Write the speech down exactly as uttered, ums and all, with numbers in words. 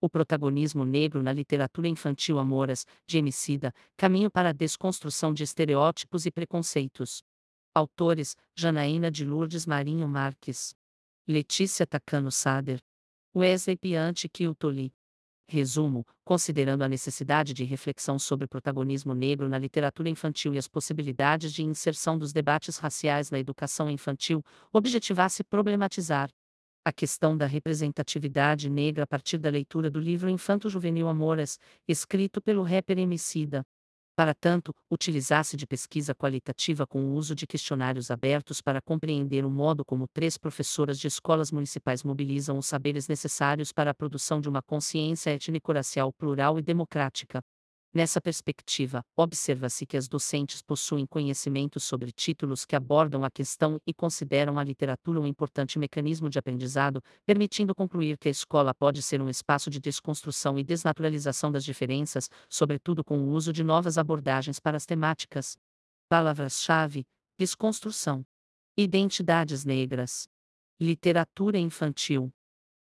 O protagonismo negro na literatura infantil Amoras, de Emicida, Caminho para a Desconstrução de Estereótipos e Preconceitos. Autores, Janaína de Lourdes Marinho Marques. Letícia Tacano Sader. Wesley Piante Kiutoli. Resumo: considerando a necessidade de reflexão sobre o protagonismo negro na literatura infantil e as possibilidades de inserção dos debates raciais na educação infantil, objetivasse problematizar a questão da representatividade negra a partir da leitura do livro infanto-juvenil Amoras, escrito pelo rapper Emicida. Para tanto, utilizasse de pesquisa qualitativa com o uso de questionários abertos para compreender o modo como três professoras de escolas municipais mobilizam os saberes necessários para a produção de uma consciência étnico-racial plural e democrática. Nessa perspectiva, observa-se que as docentes possuem conhecimentos sobre títulos que abordam a questão e consideram a literatura um importante mecanismo de aprendizado, permitindo concluir que a escola pode ser um espaço de desconstrução e desnaturalização das diferenças, sobretudo com o uso de novas abordagens para as temáticas. Palavras-chave: desconstrução, identidades negras, literatura infantil,